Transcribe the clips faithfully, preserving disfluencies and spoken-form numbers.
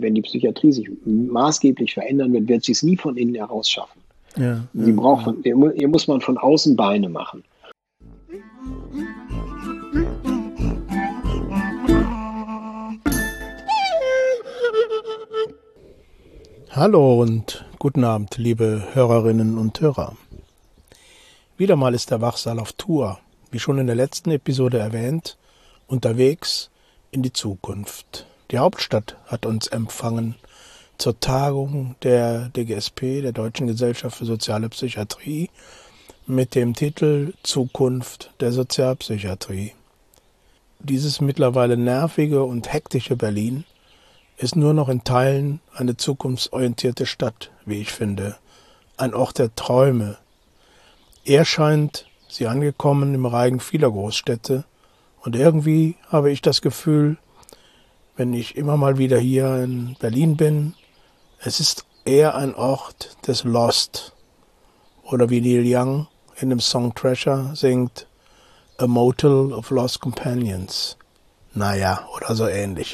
Wenn die Psychiatrie sich maßgeblich verändern wird, wird sie es nie von innen heraus schaffen. Ja, sie ja, braucht ja. von, ihr, ihr muss man von außen Beine machen. Hallo und guten Abend, liebe Hörerinnen und Hörer. Wieder mal ist der Wachsaal auf Tour, wie schon in der letzten Episode erwähnt, unterwegs in die Zukunft. Die Hauptstadt hat uns empfangen zur Tagung der D G S P, der Deutschen Gesellschaft für Soziale Psychiatrie, mit dem Titel Zukunft der Sozialpsychiatrie. Dieses mittlerweile nervige und hektische Berlin ist nur noch in Teilen eine zukunftsorientierte Stadt, wie ich finde, ein Ort der Träume. Er scheint sie angekommen im Reigen vieler Großstädte und irgendwie habe ich das Gefühl, wenn ich immer mal wieder hier in Berlin bin, es ist eher ein Ort des Lost oder wie Neil Young in dem Song Treasure singt, A Motel of Lost Companions. Naja, oder so ähnlich.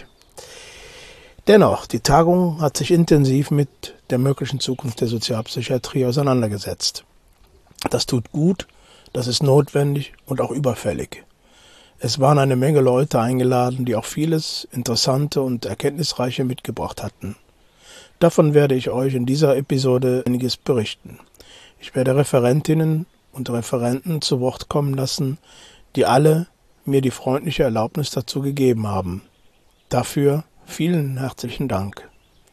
Dennoch, die Tagung hat sich intensiv mit der möglichen Zukunft der Sozialpsychiatrie auseinandergesetzt. Das tut gut, das ist notwendig und auch überfällig. Es waren eine Menge Leute eingeladen, die auch vieles Interessante und Erkenntnisreiche mitgebracht hatten. Davon werde ich euch in dieser Episode einiges berichten. Ich werde Referentinnen und Referenten zu Wort kommen lassen, die alle mir die freundliche Erlaubnis dazu gegeben haben. Dafür vielen herzlichen Dank.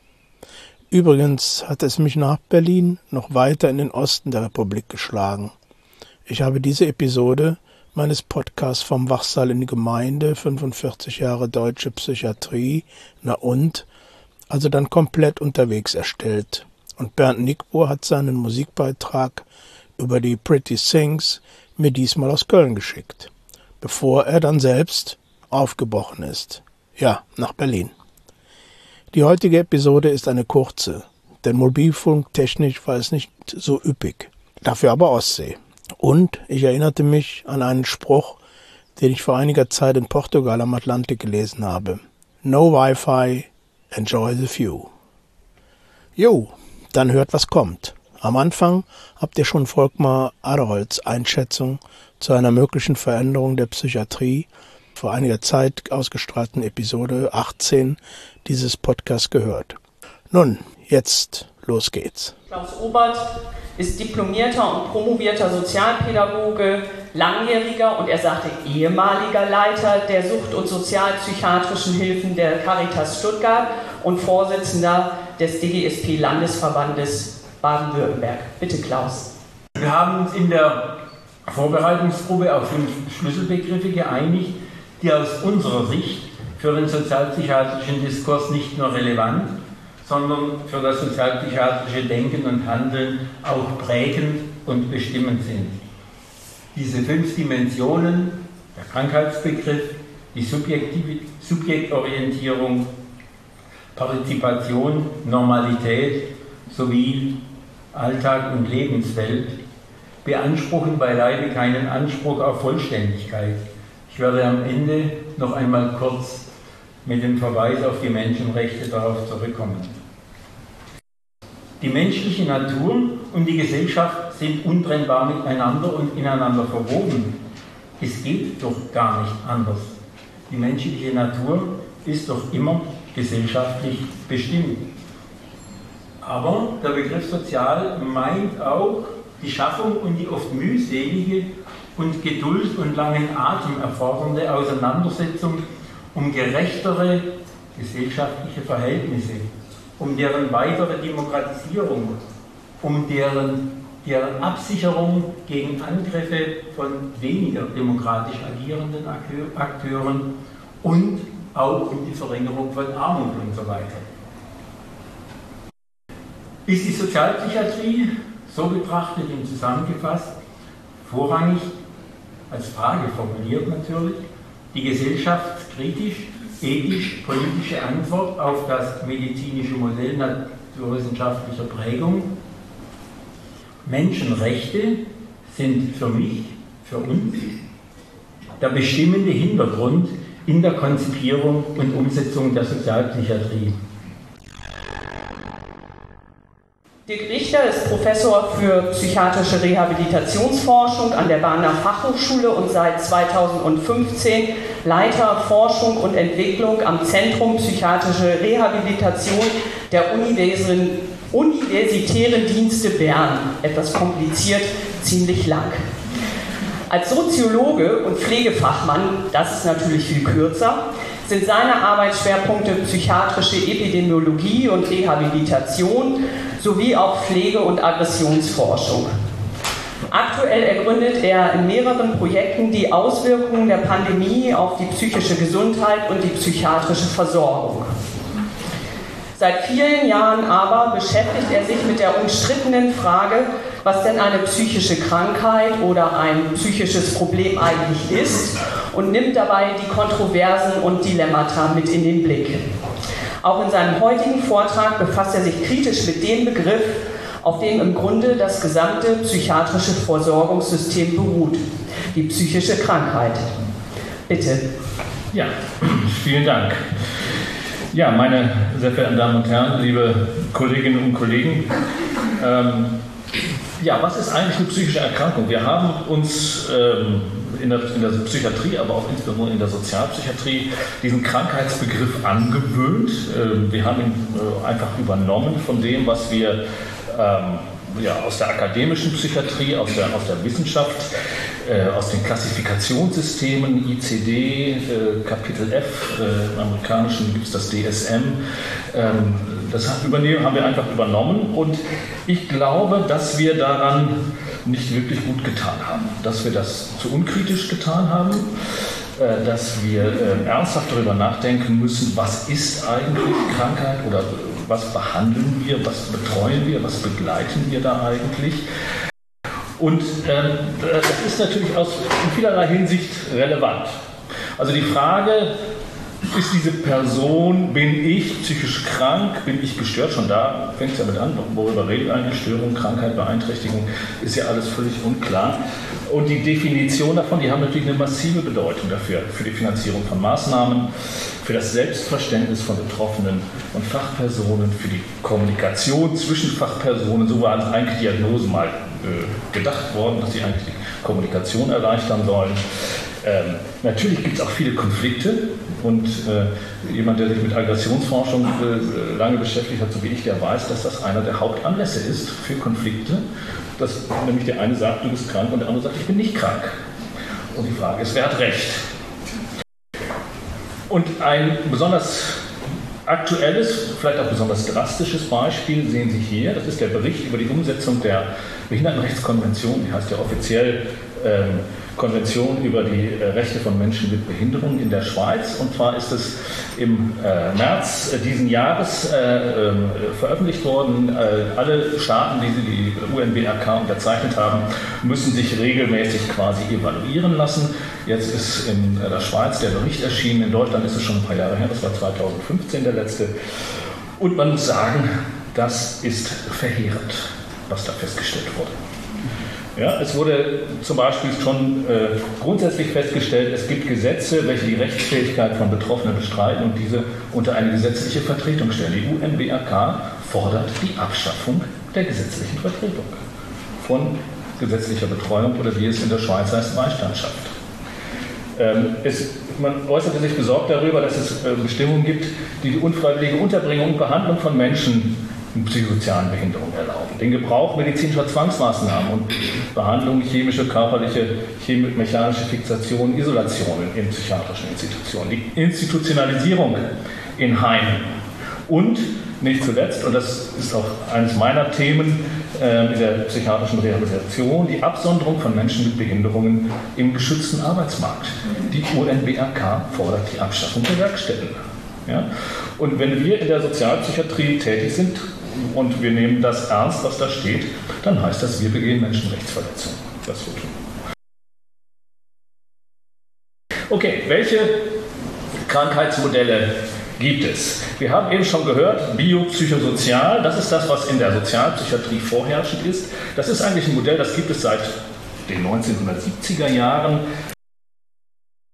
Übrigens hat es mich nach Berlin noch weiter in den Osten der Republik geschlagen. Ich habe diese Episode meines Podcasts vom Wachsaal in die Gemeinde, fünfundvierzig Jahre deutsche Psychiatrie, na und, also dann komplett unterwegs erstellt. Und Bernd Nickbohr hat seinen Musikbeitrag über die Pretty Things mir diesmal aus Köln geschickt, bevor er dann selbst aufgebrochen ist. Ja, nach Berlin. Die heutige Episode ist eine kurze, denn mobilfunktechnisch war es nicht so üppig, dafür aber Ostsee. Und ich erinnerte mich an einen Spruch, den ich vor einiger Zeit in Portugal am Atlantik gelesen habe. No Wi-Fi, enjoy the view. Jo, dann hört, was kommt. Am Anfang habt ihr schon Volkmar Aderholz Einschätzung zu einer möglichen Veränderung der Psychiatrie vor einiger Zeit ausgestrahlten Episode achtzehn dieses Podcasts gehört. Nun, jetzt los geht's. Klaus Obert ist diplomierter und promovierter Sozialpädagoge, langjähriger und er sagte ehemaliger Leiter der Sucht- und sozialpsychiatrischen Hilfen der Caritas Stuttgart und Vorsitzender des D G S P-Landesverbandes Baden-Württemberg. Bitte, Klaus. Wir haben uns in der Vorbereitungsgruppe auf fünf Schlüsselbegriffe geeinigt, die aus unserer Sicht für den sozialpsychiatrischen Diskurs nicht nur relevant, sondern für das sozialpsychiatrische Denken und Handeln auch prägend und bestimmend sind. Diese fünf Dimensionen, der Krankheitsbegriff, die Subjektiv- Subjektorientierung, Partizipation, Normalität sowie Alltag und Lebenswelt, beanspruchen beileibe keinen Anspruch auf Vollständigkeit. Ich werde am Ende noch einmal kurz mit dem Verweis auf die Menschenrechte darauf zurückkommen. Die menschliche Natur und die Gesellschaft sind untrennbar miteinander und ineinander verwoben. Es geht doch gar nicht anders. Die menschliche Natur ist doch immer gesellschaftlich bestimmt. Aber der Begriff sozial meint auch die Schaffung und die oft mühselige und Geduld und langen Atem erfordernde Auseinandersetzung um gerechtere gesellschaftliche Verhältnisse, um deren weitere Demokratisierung, um deren, deren Absicherung gegen Angriffe von weniger demokratisch agierenden Akteuren und auch um die Verringerung von Armut und so weiter. Ist die Sozialpsychiatrie, so betrachtet und zusammengefasst, vorrangig als Frage formuliert natürlich, die gesellschaftskritisch, ethisch-politische Antwort auf das medizinische Modell naturwissenschaftlicher Prägung. Menschenrechte sind für mich, für uns, der bestimmende Hintergrund in der Konzipierung und Umsetzung der Sozialpsychiatrie. Dirk Richter ist Professor für psychiatrische Rehabilitationsforschung an der Berner Fachhochschule und seit zweitausendfünfzehn Leiter Forschung und Entwicklung am Zentrum Psychiatrische Rehabilitation der Universitären Dienste Bern. Etwas kompliziert, ziemlich lang. Als Soziologe und Pflegefachmann, das ist natürlich viel kürzer, sind seine Arbeitsschwerpunkte psychiatrische Epidemiologie und Rehabilitation sowie auch Pflege- und Aggressionsforschung. Aktuell ergründet er in mehreren Projekten die Auswirkungen der Pandemie auf die psychische Gesundheit und die psychiatrische Versorgung. Seit vielen Jahren aber beschäftigt er sich mit der umstrittenen Frage, was denn eine psychische Krankheit oder ein psychisches Problem eigentlich ist und nimmt dabei die Kontroversen und Dilemmata mit in den Blick. Auch in seinem heutigen Vortrag befasst er sich kritisch mit dem Begriff, auf dem im Grunde das gesamte psychiatrische Versorgungssystem beruht, die psychische Krankheit. Bitte. Ja, vielen Dank. Ja, meine sehr verehrten Damen und Herren, liebe Kolleginnen und Kollegen, ähm, ja, was ist eigentlich eine psychische Erkrankung? Wir haben uns ähm, in, der, in der Psychiatrie, aber auch insbesondere in der Sozialpsychiatrie diesen Krankheitsbegriff angewöhnt. Ähm, wir haben ihn äh, einfach übernommen von dem, was wir ähm, ja, aus der akademischen Psychiatrie, aus der, aus der Wissenschaft, äh, aus den Klassifikationssystemen, I C D, äh, Kapitel F, äh, im amerikanischen gibt es das D S M, ähm, das haben wir einfach übernommen und ich glaube, dass wir daran nicht wirklich gut getan haben, dass wir das zu unkritisch getan haben, äh, dass wir äh, ernsthaft darüber nachdenken müssen, was ist eigentlich Krankheit oder was behandeln wir, was betreuen wir, was begleiten wir da eigentlich. Und äh, das ist natürlich aus, in vielerlei Hinsicht relevant. Also die Frage, ist diese Person, bin ich psychisch krank, bin ich gestört? Schon da fängt es ja mit an, worüber redet eigentlich Störung, Krankheit, Beeinträchtigung, ist ja alles völlig unklar. Und die Definition davon, die haben natürlich eine massive Bedeutung dafür, für die Finanzierung von Maßnahmen, für das Selbstverständnis von Betroffenen und Fachpersonen, für die Kommunikation zwischen Fachpersonen. So waren eigentlich Diagnosen mal äh, gedacht worden, dass sie eigentlich die Kommunikation erleichtern sollen. Ähm, natürlich gibt es auch viele Konflikte und äh, jemand, der sich mit Aggressionsforschung äh, lange beschäftigt hat, so wie ich, der weiß, dass das einer der Hauptanlässe ist für Konflikte, dass nämlich der eine sagt, du bist krank und der andere sagt, ich bin nicht krank. Und die Frage ist, wer hat recht? Und ein besonders aktuelles, vielleicht auch besonders drastisches Beispiel sehen Sie hier, das ist der Bericht über die Umsetzung der Behindertenrechtskonvention, die heißt ja offiziell ähm, Konvention über die äh, Rechte von Menschen mit Behinderung in der Schweiz. Und zwar ist es im äh, März äh, diesen Jahres äh, äh, veröffentlicht worden. Äh, alle Staaten, die die U N B R K unterzeichnet haben, müssen sich regelmäßig quasi evaluieren lassen. Jetzt ist in äh, der Schweiz der Bericht erschienen. In Deutschland ist es schon ein paar Jahre her, das war zweitausendfünfzehn der letzte. Und man muss sagen, das ist verheerend, was da festgestellt wurde. Ja, es wurde zum Beispiel schon äh, grundsätzlich festgestellt, es gibt Gesetze, welche die Rechtsfähigkeit von Betroffenen bestreiten und diese unter eine gesetzliche Vertretung stellen. Die U N B R K fordert die Abschaffung der gesetzlichen Vertretung von gesetzlicher Betreuung oder wie es in der Schweiz heißt, Beistandschaft. Ähm, es, man äußerte sich besorgt darüber, dass es äh, Bestimmungen gibt, die die unfreiwillige Unterbringung und Behandlung von Menschen mit psychosozialen Behinderungen erlauben. Den Gebrauch medizinischer Zwangsmaßnahmen und Behandlung chemische, körperliche, mechanische Fixation, Isolationen in psychiatrischen Institutionen, die Institutionalisierung in Heimen und nicht zuletzt, und das ist auch eines meiner Themen äh, in der psychiatrischen Rehabilitation, die Absonderung von Menschen mit Behinderungen im geschützten Arbeitsmarkt. Die U N B R K fordert die Abschaffung der Werkstätten. Ja? Und wenn wir in der Sozialpsychiatrie tätig sind, und wir nehmen das ernst, was da steht, dann heißt das, wir begehen Menschenrechtsverletzungen. Das wird tun. Okay, welche Krankheitsmodelle gibt es? Wir haben eben schon gehört, biopsychosozial, das ist das, was in der Sozialpsychiatrie vorherrschend ist. Das ist eigentlich ein Modell, das gibt es seit den neunzehnhundertsiebziger Jahren.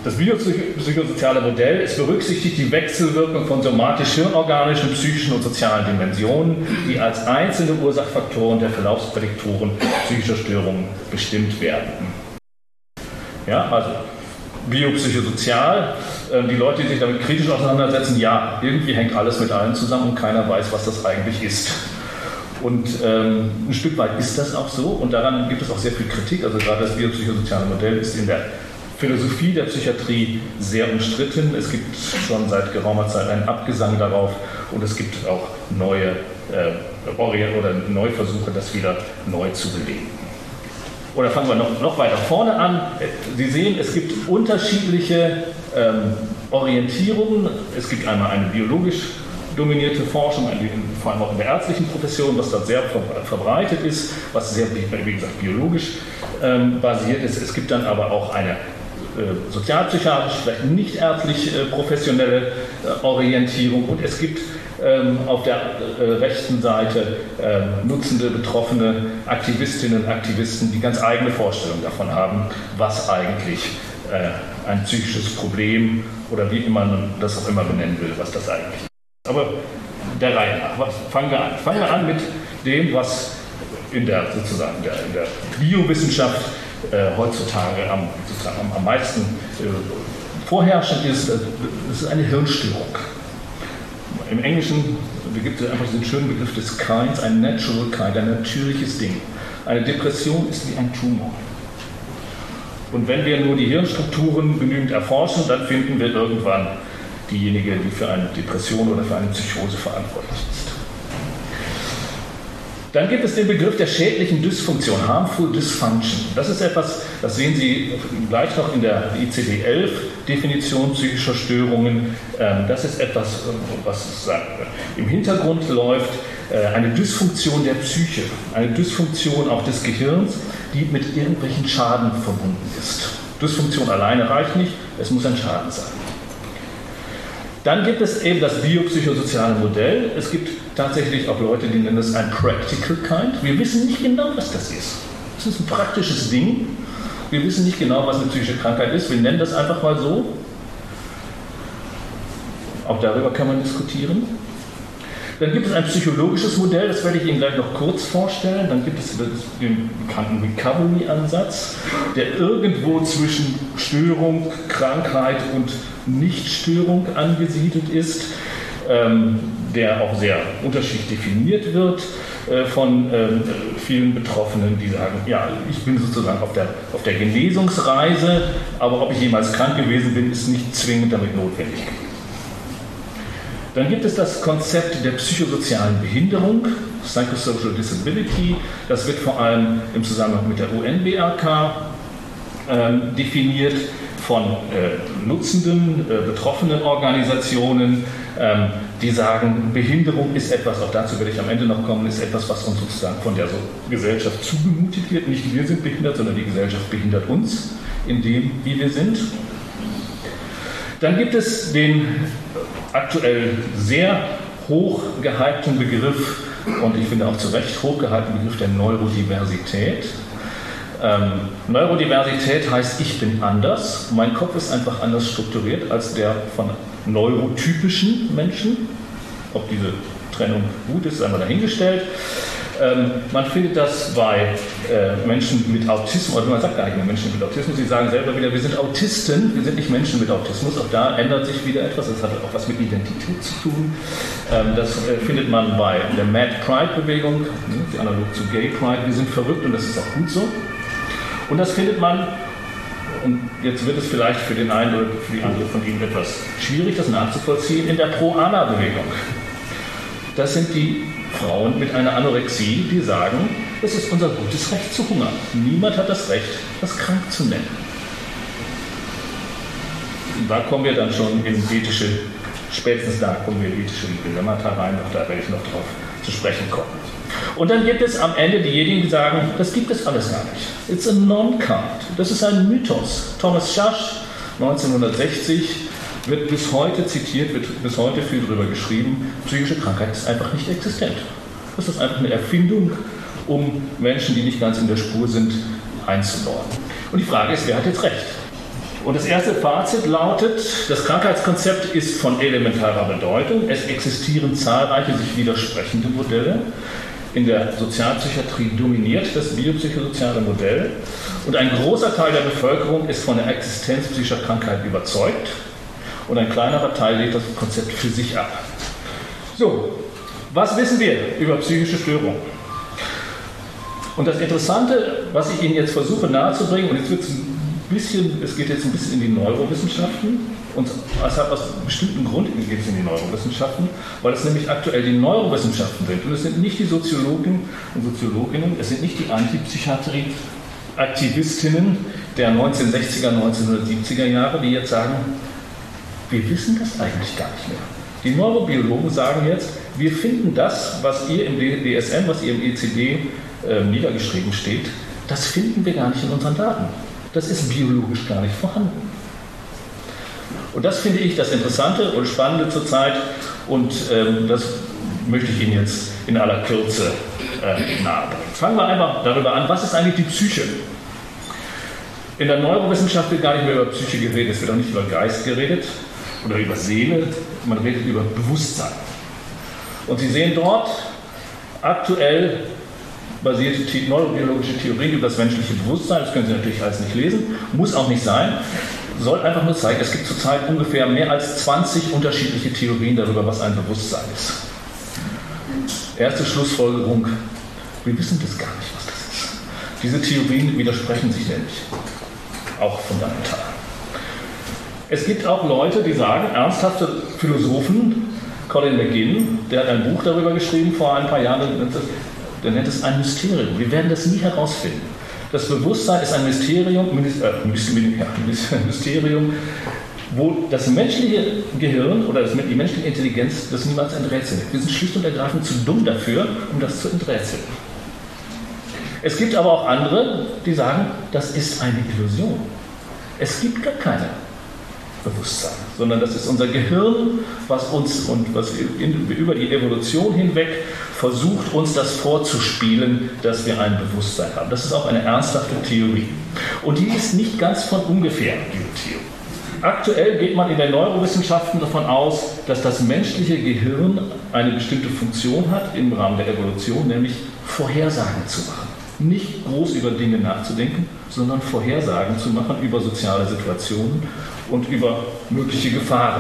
Das biopsychosoziale Modell, es berücksichtigt die Wechselwirkung von somatisch-hirnorganischen, psychischen und sozialen Dimensionen, die als einzelne Ursachfaktoren der Verlaufsprädiktoren psychischer Störungen bestimmt werden. Ja, also biopsychosozial, die Leute, die sich damit kritisch auseinandersetzen, ja, irgendwie hängt alles mit allem zusammen und keiner weiß, was das eigentlich ist. Und ähm, ein Stück weit ist das auch so und daran gibt es auch sehr viel Kritik. Also gerade das biopsychosoziale Modell ist in der Philosophie der Psychiatrie sehr umstritten. Es gibt schon seit geraumer Zeit einen Abgesang darauf und es gibt auch neue äh, oder neue Versuche, das wieder neu zu belegen. Oder fangen wir noch, noch weiter vorne an. Sie sehen, es gibt unterschiedliche ähm, Orientierungen. Es gibt einmal eine biologisch dominierte Forschung, vor allem auch in der ärztlichen Profession, was dort sehr verbreitet ist, was sehr, wie gesagt, biologisch ähm, basiert ist. Es gibt dann aber auch eine äh, sozialpsychiatrisch, vielleicht nicht ärztlich äh, professionelle äh, Orientierung und es gibt ähm, auf der äh, rechten Seite äh, nutzende, betroffene Aktivistinnen und Aktivisten, die ganz eigene Vorstellungen davon haben, was eigentlich äh, ein psychisches Problem oder wie immer man das auch immer benennen will, was das eigentlich ist. Aber der Reihe nach, was, fangen wir an. Fangen wir an mit dem, was in der, sozusagen der, in der Biowissenschaft äh, heutzutage am, sozusagen am, am meisten äh, vorherrschend ist. Das ist eine Hirnstörung. Im Englischen gibt es einfach diesen schönen Begriff des Kinds, ein natural kind, ein natürliches Ding. Eine Depression ist wie ein Tumor. Und wenn wir nur die Hirnstrukturen genügend erforschen, dann finden wir irgendwann diejenige, die für eine Depression oder für eine Psychose verantwortlich ist. Dann gibt es den Begriff der schädlichen Dysfunktion, Harmful Dysfunction. Das ist etwas, das sehen Sie gleich noch in der I C D elf Definition psychischer Störungen. Das ist etwas, was im Hintergrund läuft, eine Dysfunktion der Psyche, eine Dysfunktion auch des Gehirns, die mit irgendwelchen Schaden verbunden ist. Dysfunktion alleine reicht nicht, es muss ein Schaden sein. Dann gibt es eben das biopsychosoziale Modell. Es gibt tatsächlich auch Leute, die nennen es ein Practical Kind. Wir wissen nicht genau, was das ist. Es ist ein praktisches Ding. Wir wissen nicht genau, was eine psychische Krankheit ist. Wir nennen das einfach mal so. Auch darüber kann man diskutieren. Dann gibt es ein psychologisches Modell, das werde ich Ihnen gleich noch kurz vorstellen. Dann gibt es den bekannten Recovery-Ansatz, der irgendwo zwischen Störung, Krankheit und Nichtstörung angesiedelt ist, ähm, der auch sehr unterschiedlich definiert wird äh, von ähm, vielen Betroffenen, die sagen, ja, ich bin sozusagen auf der, auf der Genesungsreise, aber ob ich jemals krank gewesen bin, ist nicht zwingend damit notwendig gewesen. Dann gibt es das Konzept der psychosozialen Behinderung, Psychosocial Disability. Das wird vor allem im Zusammenhang mit der U N B R K ähm, definiert von äh, nutzenden, äh, betroffenen Organisationen, ähm, die sagen, Behinderung ist etwas, auch dazu werde ich am Ende noch kommen, ist etwas, was uns sozusagen von der so Gesellschaft zugemutet wird. Nicht wir sind behindert, sondern die Gesellschaft behindert uns in dem, wie wir sind. Dann gibt es den aktuell sehr hoch gehypten Begriff, und ich finde auch zu Recht hoch gehypten Begriff der Neurodiversität. Ähm, Neurodiversität heißt, ich bin anders, mein Kopf ist einfach anders strukturiert als der von neurotypischen Menschen. Ob diese Trennung gut ist, ist einmal dahingestellt. Ähm, man findet das bei äh, Menschen mit Autismus, oder man sagt gar nicht mehr Menschen mit Autismus, sie sagen selber wieder, wir sind Autisten, wir sind nicht Menschen mit Autismus, auch da ändert sich wieder etwas, das hat auch was mit Identität zu tun. Ähm, das äh, findet man bei der Mad Pride-Bewegung, ne, die analog zu Gay Pride, wir sind verrückt und das ist auch gut so. Und das findet man, und jetzt wird es vielleicht für den einen oder für die andere von Ihnen etwas schwierig, das nachzuvollziehen, in der Pro-Ana-Bewegung. Das sind die Frauen mit einer Anorexie, die sagen, es ist unser gutes Recht zu hungern. Niemand hat das Recht, das krank zu nennen. Und da kommen wir dann schon in ethische, spätestens da kommen wir in ethische Dilemmata rein, auch da werde ich noch drauf zu sprechen kommen. Und dann gibt es am Ende diejenigen, die sagen, das gibt es alles gar nicht. It's a non-kind. Das ist ein Mythos. Thomas Schasch, neunzehnhundertsechzig, wird bis heute zitiert, wird bis heute viel darüber geschrieben, psychische Krankheit ist einfach nicht existent. Das ist einfach eine Erfindung, um Menschen, die nicht ganz in der Spur sind, einzunordnen. Und die Frage ist, wer hat jetzt recht? Und das erste Fazit lautet, das Krankheitskonzept ist von elementarer Bedeutung. Es existieren zahlreiche sich widersprechende Modelle. In der Sozialpsychiatrie dominiert das biopsychosoziale Modell. Und ein großer Teil der Bevölkerung ist von der Existenz psychischer Krankheit überzeugt. Und ein kleinerer Teil lehnt das Konzept für sich ab. So, was wissen wir über psychische Störungen? Und das Interessante, was ich Ihnen jetzt versuche nahezubringen, und jetzt wird es ein bisschen, es geht jetzt ein bisschen in die Neurowissenschaften, und es hat aus einem bestimmten Grund geht es in die Neurowissenschaften, weil es nämlich aktuell die Neurowissenschaften sind. Und es sind nicht die Soziologen und Soziologinnen, es sind nicht die Antipsychiatrie-Aktivistinnen der neunzehnhundertsechziger, neunzehnhundertsiebziger Jahre, die jetzt sagen, wir wissen das eigentlich gar nicht mehr. Die Neurobiologen sagen jetzt, wir finden das, was ihr im D S M, was ihr im E C D äh, niedergeschrieben steht, das finden wir gar nicht in unseren Daten. Das ist biologisch gar nicht vorhanden. Und das finde ich das Interessante und Spannende zurzeit, und ähm, das möchte ich Ihnen jetzt in aller Kürze äh, nahebringen. Fangen wir einfach darüber an, was ist eigentlich die Psyche? In der Neurowissenschaft wird gar nicht mehr über Psyche geredet, es wird auch nicht über Geist geredet oder über Seele, man redet über Bewusstsein. Und Sie sehen dort aktuell basierte neurobiologische Theorien über das menschliche Bewusstsein, das können Sie natürlich alles nicht lesen, muss auch nicht sein, soll einfach nur zeigen, es gibt zurzeit ungefähr mehr als zwanzig unterschiedliche Theorien darüber, was ein Bewusstsein ist. Erste Schlussfolgerung, wir wissen das gar nicht, was das ist. Diese Theorien widersprechen sich nämlich, auch fundamental. Es gibt auch Leute, die sagen, ernsthafte Philosophen, Colin McGinn, der hat ein Buch darüber geschrieben vor ein paar Jahren, der nennt es ein Mysterium. Wir werden das nie herausfinden. Das Bewusstsein ist ein Mysterium, äh, Mysterium, wo das menschliche Gehirn oder das, die menschliche Intelligenz das niemals enträtselt. Wir sind schlicht und ergreifend zu dumm dafür, um das zu enträtseln. Es gibt aber auch andere, die sagen, das ist eine Illusion. Es gibt gar keine Bewusstsein, sondern das ist unser Gehirn, was uns und was in, über die Evolution hinweg versucht, uns das vorzuspielen, dass wir ein Bewusstsein haben. Das ist auch eine ernsthafte Theorie. Und die ist nicht ganz von ungefähr, diese Theorie. Aktuell geht man in den Neurowissenschaften davon aus, dass das menschliche Gehirn eine bestimmte Funktion hat im Rahmen der Evolution, nämlich Vorhersagen zu machen. Nicht groß über Dinge nachzudenken, sondern Vorhersagen zu machen über soziale Situationen und über mögliche Gefahren.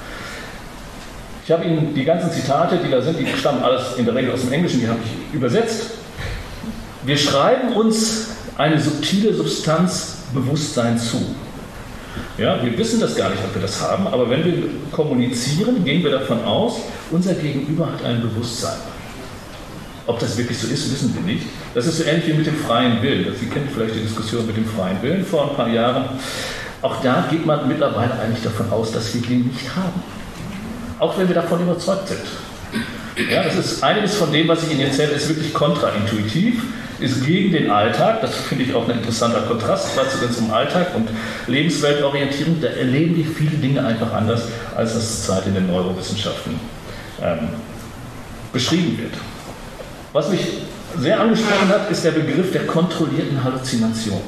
Ich habe Ihnen die ganzen Zitate, die da sind, die stammen alles in der Regel aus dem Englischen, die habe ich übersetzt. Wir schreiben uns eine subtile Substanz Bewusstsein zu. Ja, wir wissen das gar nicht, ob wir das haben, aber wenn wir kommunizieren, gehen wir davon aus, unser Gegenüber hat ein Bewusstsein. Ob das wirklich so ist, wissen wir nicht. Das ist so ähnlich wie mit dem freien Willen. Sie kennen vielleicht die Diskussion mit dem freien Willen vor ein paar Jahren. Auch da geht man mittlerweile eigentlich davon aus, dass wir den nicht haben. Auch wenn wir davon überzeugt sind. Ja, das ist einiges von dem, was ich Ihnen erzähle, ist wirklich kontraintuitiv, ist gegen den Alltag. Das finde ich auch ein interessanter Kontrast, dazu wenn es um Alltag und Lebensweltorientierung, da erleben die viele Dinge einfach anders, als das zurzeit in den Neurowissenschaften ähm, beschrieben wird. Was mich sehr angesprochen hat, ist der Begriff der kontrollierten Halluzination.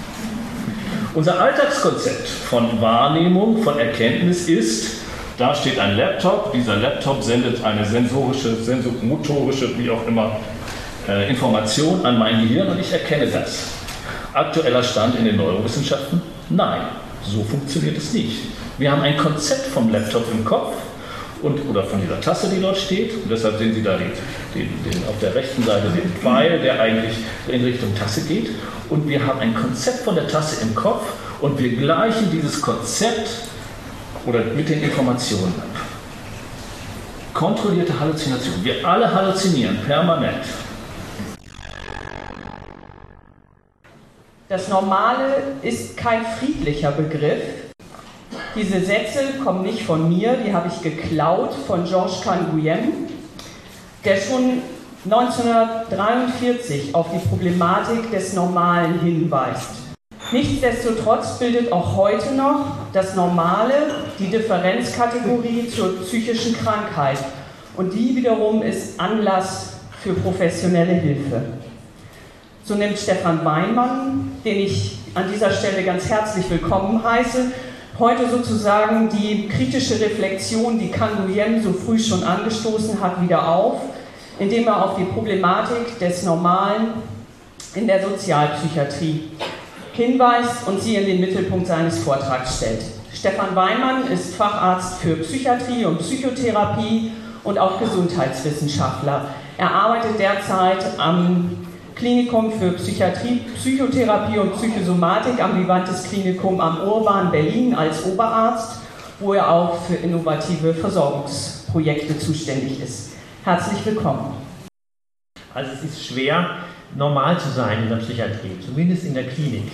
Unser Alltagskonzept von Wahrnehmung, von Erkenntnis ist, da steht ein Laptop, dieser Laptop sendet eine sensorische, sensomotorische, wie auch immer, äh, Information an mein Gehirn und ich erkenne das. Aktueller Stand in den Neurowissenschaften? Nein, so funktioniert es nicht. Wir haben ein Konzept vom Laptop im Kopf, und, oder von dieser Tasse, die dort steht. Und deshalb sehen Sie da den, den, den, auf der rechten Seite den Pfeil, der eigentlich in Richtung Tasse geht. Und wir haben ein Konzept von der Tasse im Kopf und wir gleichen dieses Konzept oder mit den Informationen ab. Kontrollierte Halluzination. Wir alle halluzinieren permanent. Das Normale ist kein friedlicher Begriff. Diese Sätze kommen nicht von mir, die habe ich geklaut von Georges Canguilhem, der schon neunzehnhundertdreiundvierzig auf die Problematik des Normalen hinweist. Nichtsdestotrotz bildet auch heute noch das Normale die Differenzkategorie zur psychischen Krankheit und die wiederum ist Anlass für professionelle Hilfe. So nimmt Stefan Weinmann, den ich an dieser Stelle ganz herzlich willkommen heiße. Heute sozusagen die kritische Reflexion, die Can Nguyen so früh schon angestoßen hat, wieder auf, indem er auf die Problematik des Normalen in der Sozialpsychiatrie hinweist und sie in den Mittelpunkt seines Vortrags stellt. Stefan Weinmann ist Facharzt für Psychiatrie und Psychotherapie und auch Gesundheitswissenschaftler. Er arbeitet derzeit am Klinikum für Psychiatrie, Psychotherapie und Psychosomatik am Vivantes Klinikum am Urban Berlin als Oberarzt, wo er auch für innovative Versorgungsprojekte zuständig ist. Herzlich willkommen. Also es ist schwer, normal zu sein in der Psychiatrie, zumindest in der Klinik.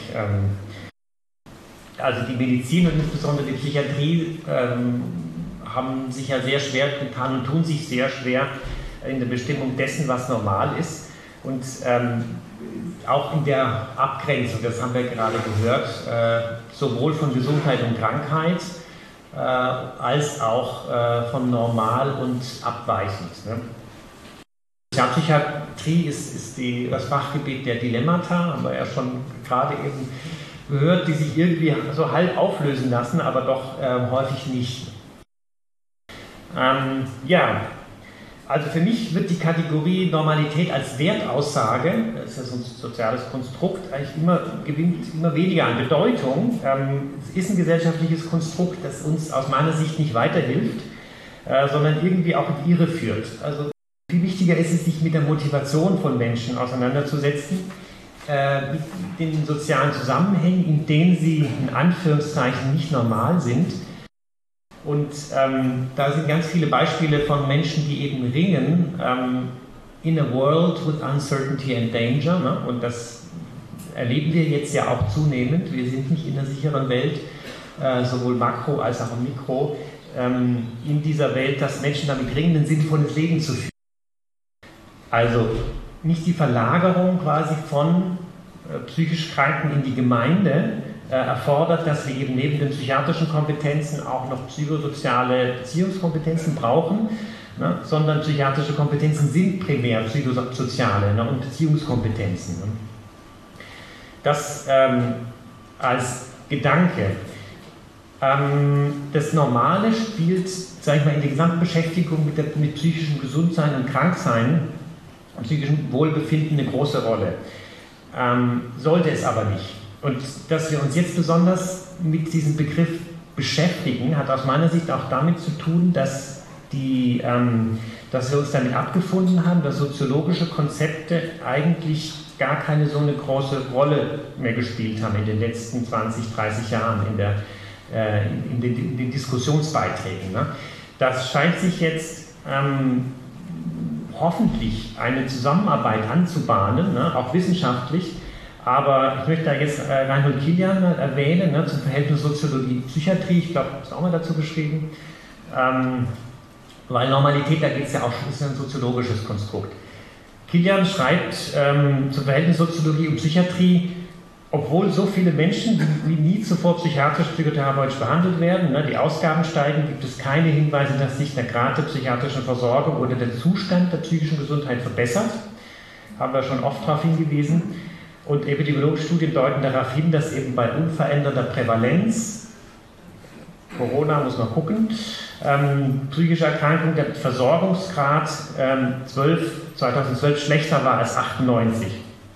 Also die Medizin und insbesondere die Psychiatrie haben sich ja sehr schwer getan und tun sich sehr schwer in der Bestimmung dessen, was normal ist. Und ähm, auch in der Abgrenzung, das haben wir gerade gehört, äh, sowohl von Gesundheit und Krankheit äh, als auch äh, von normal und abweichend. Ne? Ja, Psychiatrie ist, ist die, das Fachgebiet der Dilemmata, haben wir ja schon gerade eben gehört, die sich irgendwie so halb auflösen lassen, aber doch äh, häufig nicht. Ähm, ja. Also für mich wird die Kategorie Normalität als Wertaussage, das ist ja so ein soziales Konstrukt, eigentlich immer, gewinnt immer weniger an Bedeutung. Ähm, es ist ein gesellschaftliches Konstrukt, das uns aus meiner Sicht nicht weiterhilft, äh, sondern irgendwie auch in die Irre führt. Also viel wichtiger ist es, sich mit der Motivation von Menschen auseinanderzusetzen, äh, mit den sozialen Zusammenhängen, in denen sie in Anführungszeichen nicht normal sind. Und ähm, da sind ganz viele Beispiele von Menschen, die eben ringen, ähm, in a world with uncertainty and danger. Ne? Und das erleben wir jetzt ja auch zunehmend. Wir sind nicht in einer sicheren Welt, äh, sowohl makro als auch mikro, ähm, in dieser Welt, dass Menschen damit ringen, ein sinnvolles Leben zu führen. Also nicht die Verlagerung quasi von äh, psychisch Kranken in die Gemeinde, erfordert, dass wir eben neben den psychiatrischen Kompetenzen auch noch psychosoziale Beziehungskompetenzen brauchen, ne, sondern psychiatrische Kompetenzen sind primär psychosoziale, ne, und Beziehungskompetenzen. Ne. Das ähm, als Gedanke. Ähm, das Normale spielt, sage ich mal, in der Gesamtbeschäftigung mit, der, mit psychischem Gesundsein und Kranksein und psychischem Wohlbefinden eine große Rolle. Ähm, sollte es aber nicht. Und dass wir uns jetzt besonders mit diesem Begriff beschäftigen, hat aus meiner Sicht auch damit zu tun, dass, die, ähm, dass wir uns damit abgefunden haben, dass soziologische Konzepte eigentlich gar keine so eine große Rolle mehr gespielt haben in den letzten zwanzig, dreißig Jahren in, der, äh, in, den, in den Diskussionsbeiträgen. Ne? Das scheint sich jetzt ähm, hoffentlich eine Zusammenarbeit anzubahnen, ne? Auch wissenschaftlich. Aber ich möchte da jetzt äh, Reinhold Kilian erwähnen, ne, zum Verhältnis Soziologie-Psychiatrie, ich glaube, das ist auch mal dazu beschrieben, ähm, weil Normalität, da geht es ja auch schon, ist ja ein soziologisches Konstrukt. Kilian schreibt ähm, zum Verhältnis Soziologie und Psychiatrie, obwohl so viele Menschen wie nie zuvor psychiatrisch-psychotherapeutisch behandelt werden, ne, die Ausgaben steigen, gibt es keine Hinweise, dass sich der Grad der psychiatrischen Versorgung oder der Zustand der psychischen Gesundheit verbessert. Haben wir schon oft darauf hingewiesen. Und epidemiologische Studien deuten darauf hin, dass eben bei unveränderter Prävalenz, Corona muss man gucken, ähm, psychische Erkrankung der Versorgungsgrad ähm, zweitausendzwölf schlechter war als achtundneunzig.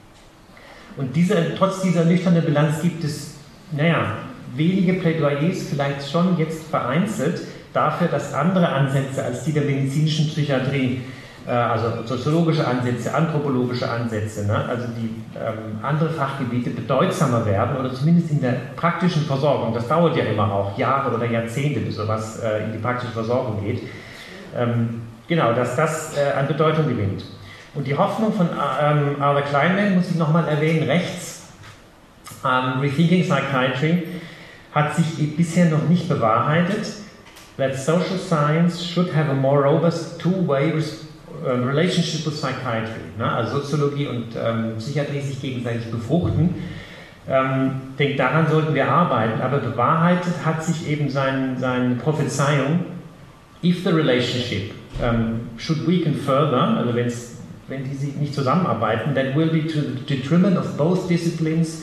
Und diese, trotz dieser nüchternen Bilanz gibt es, naja, wenige Plädoyers, vielleicht schon jetzt vereinzelt, dafür, dass andere Ansätze als die der medizinischen Psychiatrie, also soziologische Ansätze, anthropologische Ansätze, ne? Also die ähm, andere Fachgebiete bedeutsamer werden oder zumindest in der praktischen Versorgung, das dauert ja immer auch Jahre oder Jahrzehnte, bis sowas äh, in die praktische Versorgung geht, ähm, genau, dass das äh, an Bedeutung gewinnt. Und die Hoffnung von ähm, Arthur Kleinman, muss ich nochmal erwähnen, rechts, ähm, Rethinking Psychiatry, hat sich bisher noch nicht bewahrheitet, that social science should have a more robust two-way relationship with psychiatry, ne? Also Soziologie und ähm, Psychiatrie sich gegenseitig befruchten. Ähm, denke, daran sollten wir arbeiten, aber bewahrheitet hat sich eben sein, seine Prophezeiung, if the relationship um, should weaken further, also wenn's, wenn die sich nicht zusammenarbeiten, that will be to the detriment of both disciplines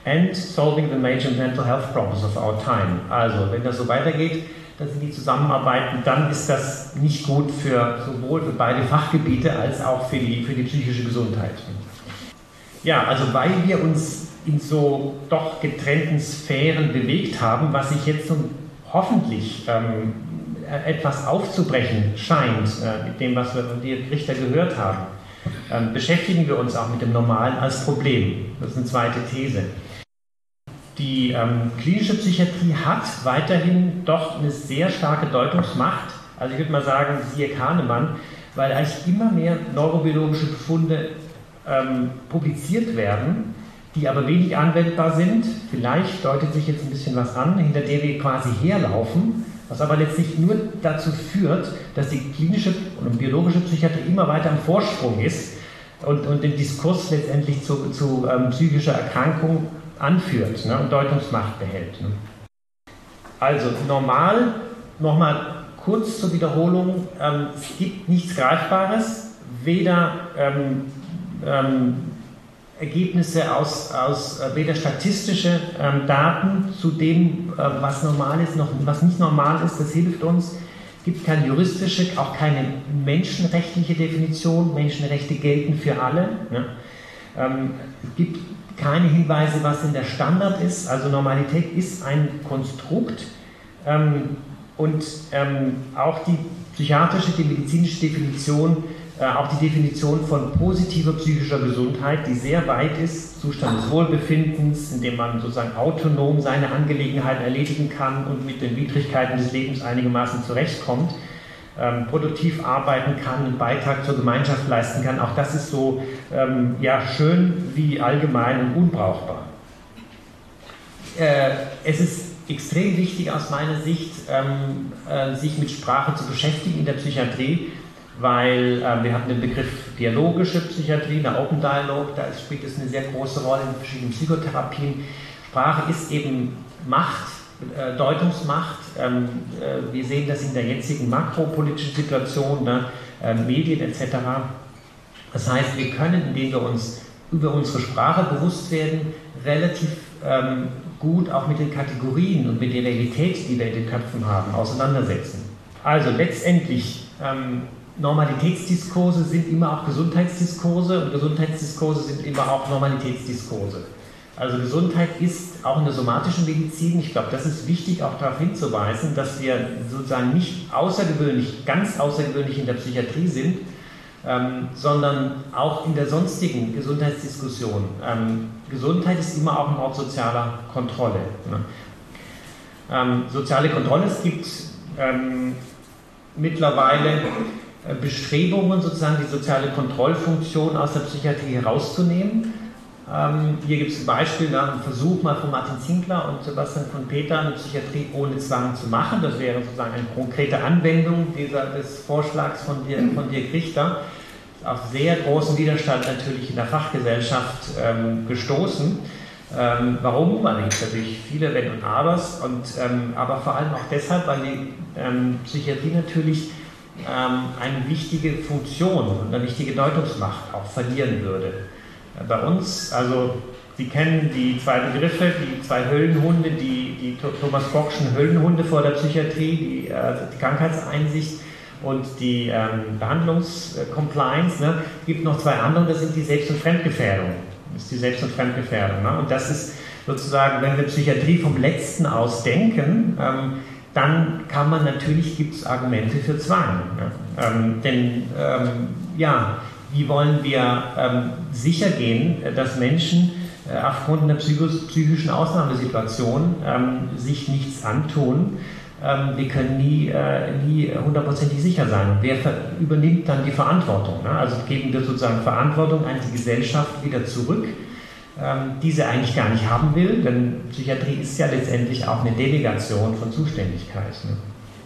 and solving the major mental health problems of our time. Also, wenn das so weitergeht, dass sie die zusammenarbeiten, dann ist das nicht gut für sowohl für beide Fachgebiete als auch für die, für die psychische Gesundheit. Ja, also weil wir uns in so doch getrennten Sphären bewegt haben, was sich jetzt nun hoffentlich ähm, etwas aufzubrechen scheint, äh, mit dem, was wir von dir, Richter, gehört haben, ähm, beschäftigen wir uns auch mit dem Normalen als Problem. Das ist eine zweite These. Die ähm, klinische Psychiatrie hat weiterhin doch eine sehr starke Deutungsmacht. Also ich würde mal sagen, siehe Kahnemann, weil eigentlich immer mehr neurobiologische Befunde ähm, publiziert werden, die aber wenig anwendbar sind. Vielleicht deutet sich jetzt ein bisschen was an, hinter der wir quasi herlaufen, was aber letztlich nur dazu führt, dass die klinische und biologische Psychiatrie immer weiter am Vorsprung ist und, und den Diskurs letztendlich zu, zu ähm, psychischer Erkrankung anführt, ne, und Deutungsmacht behält. Ne. Also normal, nochmal kurz zur Wiederholung, ähm, es gibt nichts Greifbares, weder ähm, ähm, Ergebnisse aus, aus äh, weder statistische ähm, Daten zu dem, äh, was normal ist, noch was nicht normal ist, das hilft uns. Es gibt keine juristische, auch keine menschenrechtliche Definition, Menschenrechte gelten für alle. Ne. Ähm, es gibt keine Hinweise, was denn der Standard ist. Also Normalität ist ein Konstrukt ähm, und ähm, auch die psychiatrische, die medizinische Definition, äh, auch die Definition von positiver psychischer Gesundheit, die sehr weit ist, Zustand des Wohlbefindens, in dem man sozusagen autonom seine Angelegenheiten erledigen kann und mit den Widrigkeiten des Lebens einigermaßen zurechtkommt, Ähm, produktiv arbeiten kann, einen Beitrag zur Gemeinschaft leisten kann. Auch das ist so ähm, ja, schön wie allgemein und unbrauchbar. Äh, es ist extrem wichtig aus meiner Sicht, ähm, äh, sich mit Sprache zu beschäftigen in der Psychiatrie, weil äh, wir haben den Begriff dialogische Psychiatrie, der Open Dialogue, da spielt es eine sehr große Rolle in verschiedenen Psychotherapien. Sprache ist eben Macht, Deutungsmacht. Wir sehen das in der jetzigen makropolitischen Situation, ne, Medien et cetera. Das heißt, wir können, indem wir uns über unsere Sprache bewusst werden, relativ ähm, gut auch mit den Kategorien und mit der Realität, die wir in den Köpfen haben, auseinandersetzen. Also letztendlich, ähm, Normalitätsdiskurse sind immer auch Gesundheitsdiskurse und Gesundheitsdiskurse sind immer auch Normalitätsdiskurse. Also Gesundheit ist auch in der somatischen Medizin, ich glaube, das ist wichtig auch darauf hinzuweisen, dass wir sozusagen nicht außergewöhnlich, ganz außergewöhnlich in der Psychiatrie sind, ähm, sondern auch in der sonstigen Gesundheitsdiskussion. Ähm, Gesundheit ist immer auch ein Ort sozialer Kontrolle. Ne? Ähm, soziale Kontrolle, es gibt ähm, mittlerweile äh, Bestrebungen, sozusagen die soziale Kontrollfunktion aus der Psychiatrie herauszunehmen. Ähm, hier gibt es ein Beispiel, da ein Versuch mal von Martin Zinkler und Sebastian von Peter, eine Psychiatrie ohne Zwang zu machen. Das wäre sozusagen eine konkrete Anwendung dieser, des Vorschlags von, dir, von Dirk Richter. Auf sehr großen Widerstand natürlich in der Fachgesellschaft ähm, gestoßen. Ähm, warum? Weil es natürlich viele Wenn und Abers, und, ähm, aber vor allem auch deshalb, weil die ähm, Psychiatrie natürlich ähm, eine wichtige Funktion und eine wichtige Deutungsmacht auch verlieren würde. Bei uns, also Sie kennen die zwei Begriffe, die zwei Höllenhunde, die, die Thomas Bockschen Höllenhunde vor der Psychiatrie, die, äh, die Krankheitseinsicht und die ähm, Behandlungscompliance. Ne? Es gibt noch zwei andere, das sind die Selbst- und Fremdgefährdung. Das ist die Selbst- und Fremdgefährdung. Ne? Und das ist sozusagen, wenn wir Psychiatrie vom Letzten aus denken, ähm, dann kann man natürlich, gibt es Argumente für Zwang. Ne? Ähm, denn, ähm, ja, wie wollen wir ähm, sicher gehen, dass Menschen äh, aufgrund einer psychischen Ausnahmesituation ähm, sich nichts antun? Ähm, wir können nie, äh, nie hundertprozentig sicher sein. Wer übernimmt dann die Verantwortung? Ne? Also geben wir sozusagen Verantwortung an die Gesellschaft wieder zurück, ähm, die sie eigentlich gar nicht haben will, denn Psychiatrie ist ja letztendlich auch eine Delegation von Zuständigkeit. Ne?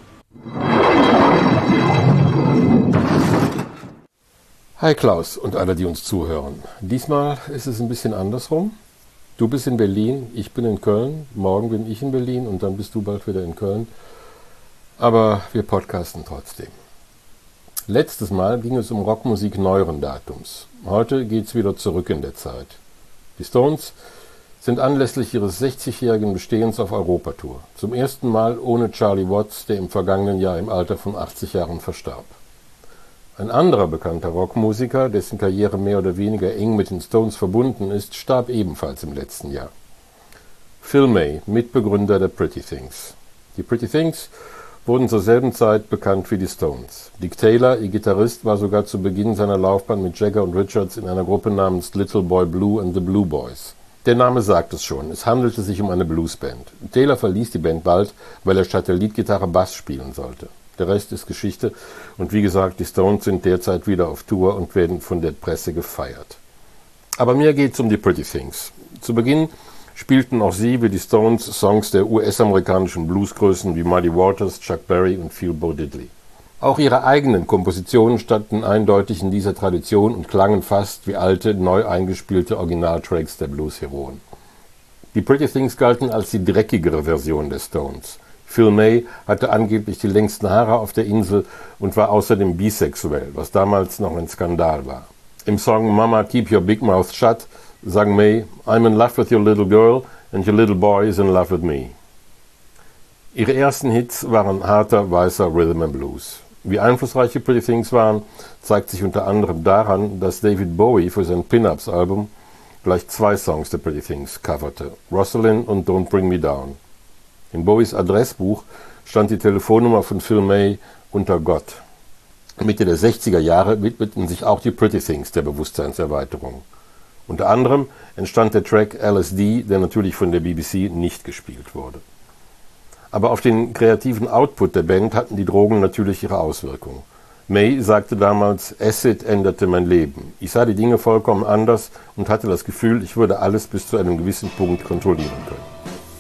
Hi Klaus und alle, die uns zuhören. Diesmal ist es ein bisschen andersrum. Du bist in Berlin, ich bin in Köln. Morgen bin ich in Berlin und dann bist du bald wieder in Köln. Aber wir podcasten trotzdem. Letztes Mal ging es um Rockmusik neueren Datums. Heute geht es wieder zurück in der Zeit. Die Stones sind anlässlich ihres sechzigjährigen Bestehens auf Europatour. Zum ersten Mal ohne Charlie Watts, der im vergangenen Jahr im Alter von achtzig Jahren verstarb. Ein anderer bekannter Rockmusiker, dessen Karriere mehr oder weniger eng mit den Stones verbunden ist, starb ebenfalls im letzten Jahr. Phil May, Mitbegründer der Pretty Things. Die Pretty Things wurden zur selben Zeit bekannt wie die Stones. Dick Taylor, ihr Gitarrist, war sogar zu Beginn seiner Laufbahn mit Jagger und Richards in einer Gruppe namens Little Boy Blue and the Blue Boys. Der Name sagt es schon, es handelte sich um eine Bluesband. Taylor verließ die Band bald, weil er statt der Leadgitarre Bass spielen sollte. Der Rest ist Geschichte und wie gesagt, die Stones sind derzeit wieder auf Tour und werden von der Presse gefeiert. Aber mir geht's um die Pretty Things. Zu Beginn spielten auch sie wie die Stones Songs der U S-amerikanischen Bluesgrößen wie Muddy Waters, Chuck Berry und Phil Bo Diddley. Auch ihre eigenen Kompositionen standen eindeutig in dieser Tradition und klangen fast wie alte, neu eingespielte Originaltracks der Blues-Heroen. Die Pretty Things galten als die dreckigere Version der Stones. Phil May hatte angeblich die längsten Haare auf der Insel und war außerdem bisexuell, was damals noch ein Skandal war. Im Song Mama Keep Your Big Mouth Shut sang May, I'm in love with your little girl and your little boy is in love with me. Ihre ersten Hits waren harter, weißer Rhythm and Blues. Wie einflussreich die Pretty Things waren, zeigt sich unter anderem daran, dass David Bowie für sein Pin-Ups-Album gleich zwei Songs der Pretty Things coverte, Rosalind und Don't Bring Me Down. In Bowies Adressbuch stand die Telefonnummer von Phil May unter Gott. Mitte der sechziger Jahre widmeten sich auch die Pretty Things der Bewusstseinserweiterung. Unter anderem entstand der Track L S D, der natürlich von der B B C nicht gespielt wurde. Aber auf den kreativen Output der Band hatten die Drogen natürlich ihre Auswirkungen. May sagte damals, Acid änderte mein Leben. Ich sah die Dinge vollkommen anders und hatte das Gefühl, ich würde alles bis zu einem gewissen Punkt kontrollieren können.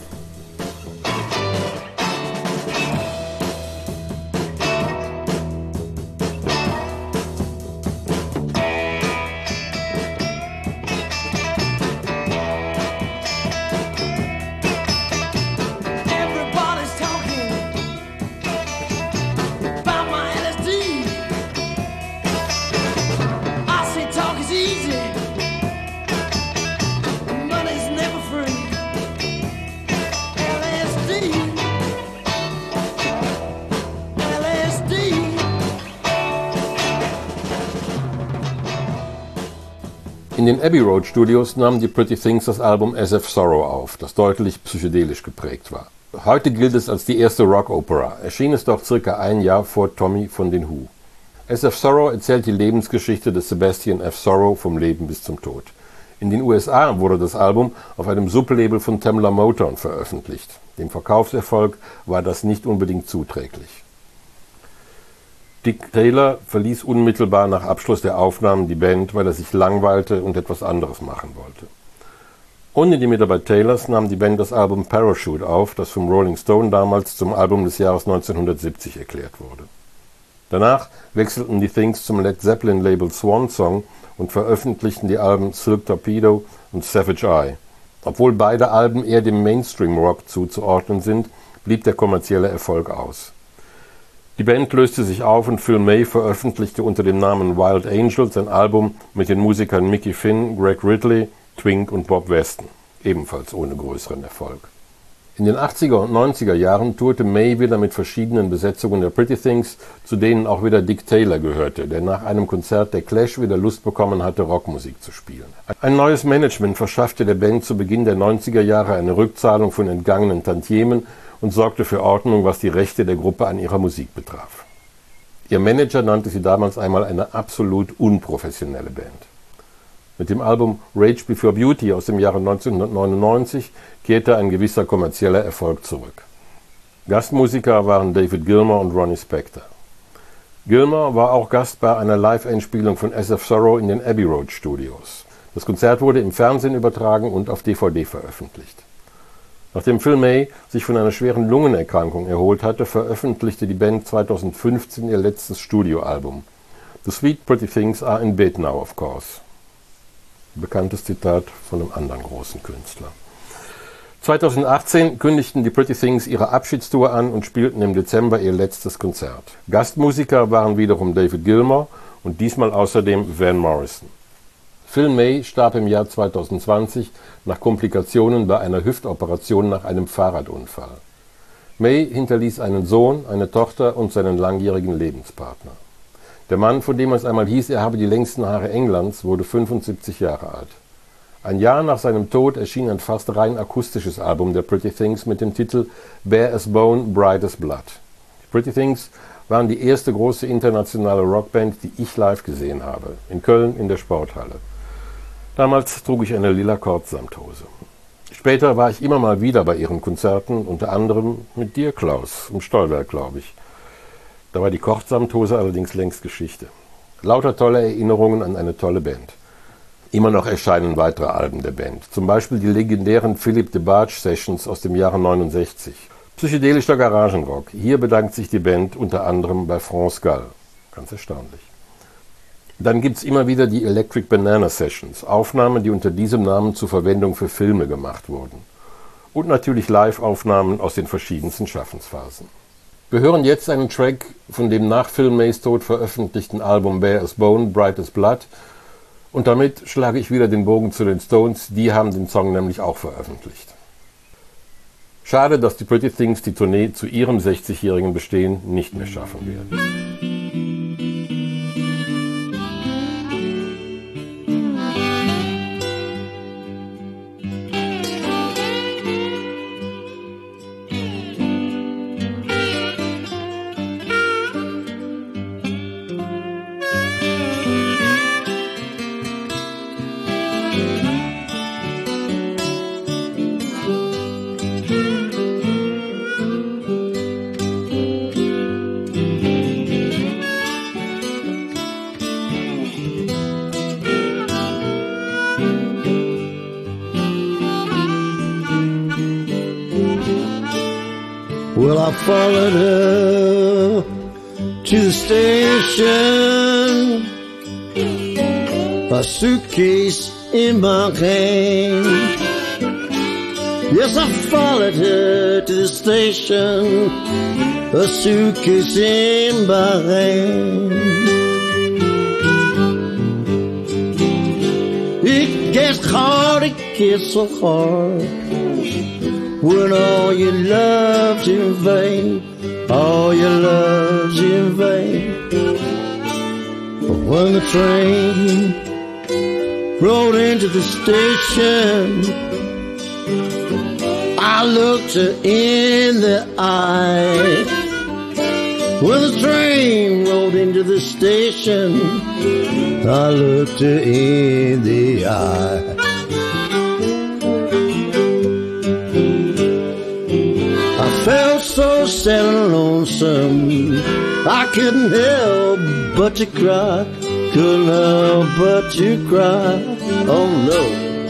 In den Abbey Road Studios nahmen die Pretty Things das Album As If Sorrow auf, das deutlich psychedelisch geprägt war. Heute gilt es als die erste Rock-Opera, erschien es doch circa ein Jahr vor Tommy von den Who. As If Sorrow erzählt die Lebensgeschichte des Sebastian F. Sorrow vom Leben bis zum Tod. In den U S A wurde das Album auf einem Sublabel von Tamla Motown veröffentlicht. Dem Verkaufserfolg war das nicht unbedingt zuträglich. Dick Taylor verließ unmittelbar nach Abschluss der Aufnahmen die Band, weil er sich langweilte und etwas anderes machen wollte. Ohne die Mitarbeit Taylors nahm die Band das Album Parachute auf, das vom Rolling Stone damals zum Album des Jahres neunzehnhundertsiebzig erklärt wurde. Danach wechselten die Things zum Led Zeppelin-Label Swan Song und veröffentlichten die Alben Silk Torpedo und Savage Eye. Obwohl beide Alben eher dem Mainstream-Rock zuzuordnen sind, blieb der kommerzielle Erfolg aus. Die Band löste sich auf und Phil May veröffentlichte unter dem Namen Wild Angels ein Album mit den Musikern Mickey Finn, Greg Ridley, Twink und Bob Weston, ebenfalls ohne größeren Erfolg. In den achtziger und neunziger Jahren tourte May wieder mit verschiedenen Besetzungen der Pretty Things, zu denen auch wieder Dick Taylor gehörte, der nach einem Konzert der Clash wieder Lust bekommen hatte, Rockmusik zu spielen. Ein neues Management verschaffte der Band zu Beginn der neunziger Jahre eine Rückzahlung von entgangenen Tantiemen und sorgte für Ordnung, was die Rechte der Gruppe an ihrer Musik betraf. Ihr Manager nannte sie damals einmal eine absolut unprofessionelle Band. Mit dem Album Rage Before Beauty aus dem Jahre neunzehnhundertneunundneunzig kehrte ein gewisser kommerzieller Erfolg zurück. Gastmusiker waren David Gilmour und Ronnie Spector. Gilmour war auch Gast bei einer Live-Einspielung von As If Sorrow in den Abbey Road Studios. Das Konzert wurde im Fernsehen übertragen und auf D V D veröffentlicht. Nachdem Phil May sich von einer schweren Lungenerkrankung erholt hatte, veröffentlichte die Band zweitausendfünfzehn ihr letztes Studioalbum. The Sweet Pretty Things are in bed now, of course. Bekanntes Zitat von einem anderen großen Künstler. zweitausendachtzehn kündigten die Pretty Things ihre Abschiedstour an und spielten im Dezember ihr letztes Konzert. Gastmusiker waren wiederum David Gilmour und diesmal außerdem Van Morrison. Phil May starb im Jahr zweitausendzwanzig nach Komplikationen bei einer Hüftoperation nach einem Fahrradunfall. May hinterließ einen Sohn, eine Tochter und seinen langjährigen Lebenspartner. Der Mann, von dem es einmal hieß, er habe die längsten Haare Englands, wurde fünfundsiebzig Jahre alt. Ein Jahr nach seinem Tod erschien ein fast rein akustisches Album der Pretty Things mit dem Titel Bare as Bone, Bright as Blood. Die Pretty Things waren die erste große internationale Rockband, die ich live gesehen habe, in Köln in der Sporthalle. Damals trug ich eine lila Kordsamthose. Später war ich immer mal wieder bei ihren Konzerten, unter anderem mit dir, Klaus, im Stollwerk, glaube ich. Da war die Kordsamthose allerdings längst Geschichte. Lauter tolle Erinnerungen an eine tolle Band. Immer noch erscheinen weitere Alben der Band, zum Beispiel die legendären Philip DeBarge Sessions aus dem Jahre neunundsechzig. Psychedelischer Garagenrock. Hier bedankt sich die Band unter anderem bei France Gall. Ganz erstaunlich. Dann gibt's immer wieder die Electric Banana Sessions, Aufnahmen, die unter diesem Namen zur Verwendung für Filme gemacht wurden. Und natürlich Live-Aufnahmen aus den verschiedensten Schaffensphasen. Wir hören jetzt einen Track von dem nach Phil Mays Tod veröffentlichten Album Bare as Bone, Bright as Blood. Und damit schlage ich wieder den Bogen zu den Stones, die haben den Song nämlich auch veröffentlicht. Schade, dass die Pretty Things die Tournee zu ihrem sechzigjährigen Bestehen nicht mehr schaffen werden. Well, I followed her to the station, a suitcase in my hand. Yes, I followed her to the station, a suitcase in my hand. It gets hard, it gets so hard, when all your love's in vain, all your love's in vain. But when the train rolled into the station, I looked her in the eye. When the train rolled into the station, I looked her in the eye. Felt so sad and lonesome, I couldn't help but to cry, couldn't help but to cry, oh no.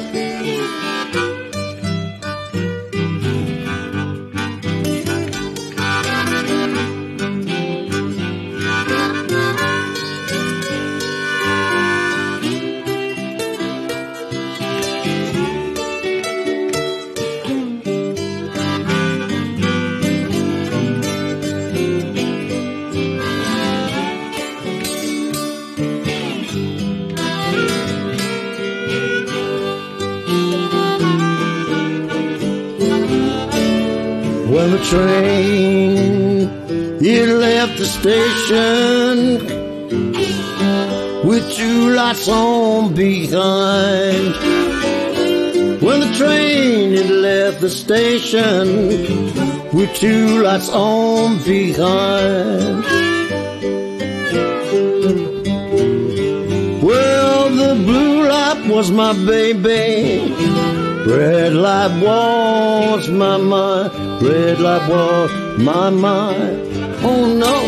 When the train, it left the station with two lights on behind. When the train, it left the station with two lights on behind. Well, the blue light was my baby, red light was my mind, red light was my mind, oh no.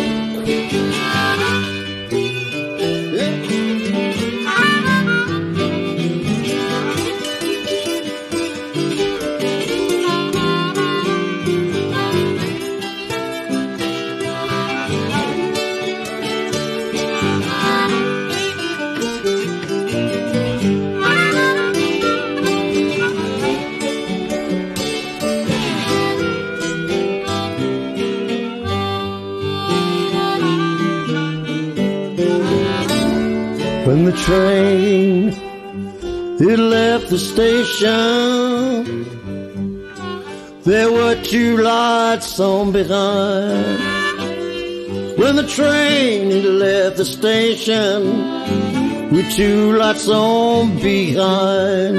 When the train it left the station. There were two lights on behind. When the train it left the station, with two lights on behind.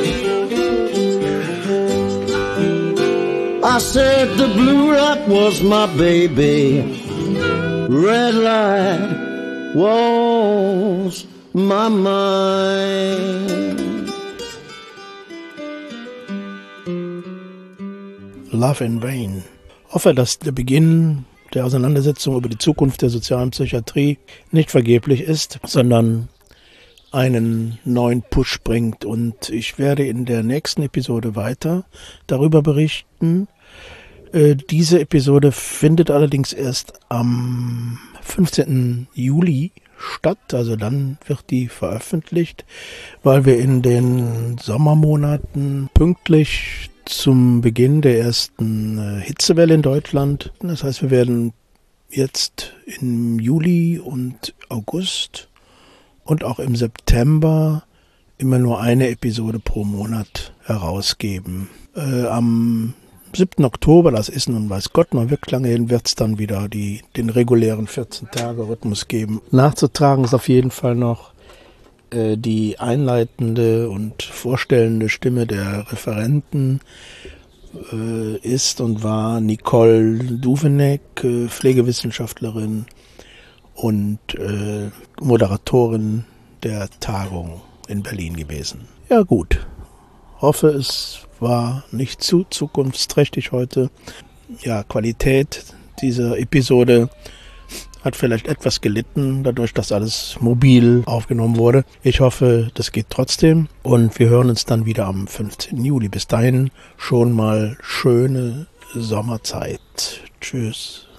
I said the blue light was my baby, red light was my mind. Love in Vain. Ich hoffe, dass der Beginn der Auseinandersetzung über die Zukunft der sozialen Psychiatrie nicht vergeblich ist, sondern einen neuen Push bringt. Und ich werde in der nächsten Episode weiter darüber berichten. Äh, diese Episode findet allerdings erst am fünfzehnten Juli statt, also dann wird die veröffentlicht, weil wir in den Sommermonaten pünktlich zum Beginn der ersten äh, Hitzewelle in Deutschland, das heißt, wir werden jetzt im Juli und August und auch im September immer nur eine Episode pro Monat herausgeben. Äh, am siebten Oktober, das ist nun weiß Gott noch wirklich lange hin, wird es dann wieder die, den regulären vierzehn-Tage-Rhythmus geben. Nachzutragen ist auf jeden Fall noch äh, die einleitende und vorstellende Stimme der Referenten äh, ist und war Nicole Duveneck, äh, Pflegewissenschaftlerin und äh, Moderatorin der Tagung in Berlin gewesen. Ja gut, hoffe es war nicht zu zukunftsträchtig heute. Ja, Qualität dieser Episode hat vielleicht etwas gelitten, dadurch, dass alles mobil aufgenommen wurde. Ich hoffe, das geht trotzdem und wir hören uns dann wieder am fünfzehnten Juli. Bis dahin schon mal schöne Sommerzeit. Tschüss.